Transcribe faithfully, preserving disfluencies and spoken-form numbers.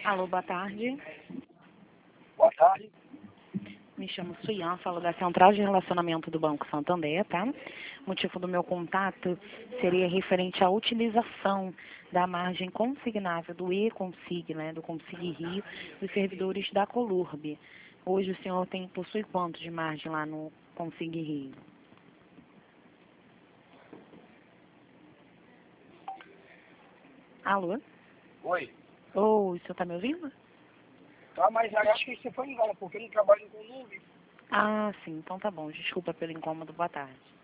Alô, boa tarde. Boa tarde. Me chamo Suyan, falo da Central de Relacionamento do Banco Santander, tá? O motivo do meu contato seria referente à utilização da margem consignável do E-Consig, né, do Consig Rio, dos servidores da Colurb. Hoje o senhor tem, possui quanto de margem lá no Consig Rio? Alô? Oi. Oi, o senhor está me ouvindo? Tá, mas aí acho que você foi engano, porque eu não trabalho com nuvem. Ah, sim, então tá bom. Desculpa pelo incômodo, boa tarde.